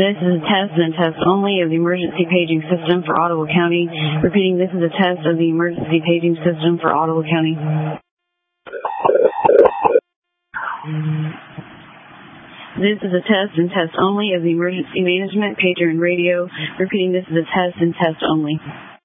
This is a test and test only of the emergency paging system for Ottawa County. Repeating, this is a test of the emergency paging system for Ottawa County. This is a test and test only of the emergency management pager and radio. Repeating, this is a test and test only.